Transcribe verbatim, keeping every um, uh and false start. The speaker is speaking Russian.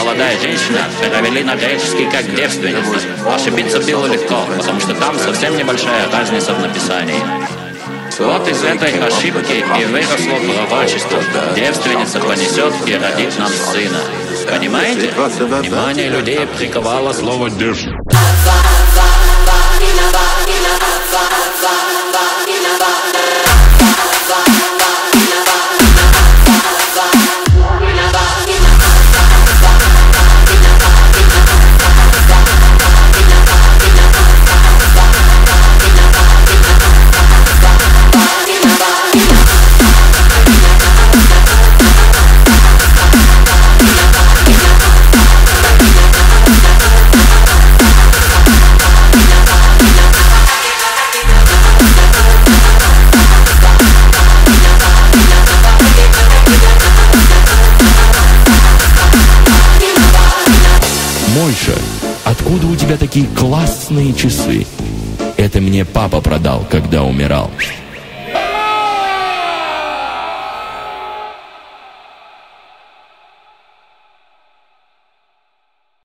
молодая женщина перевели на греческий как девственница. Ошибиться было легко, потому что там совсем небольшая разница в написании. Вот из этой ошибки и выросло пророчество. Девственница понесет и родит нам сына. Понимаете? Внимание людей приковало слово «девственница». Мойша, откуда у тебя такие классные часы? Это мне папа продал, когда умирал.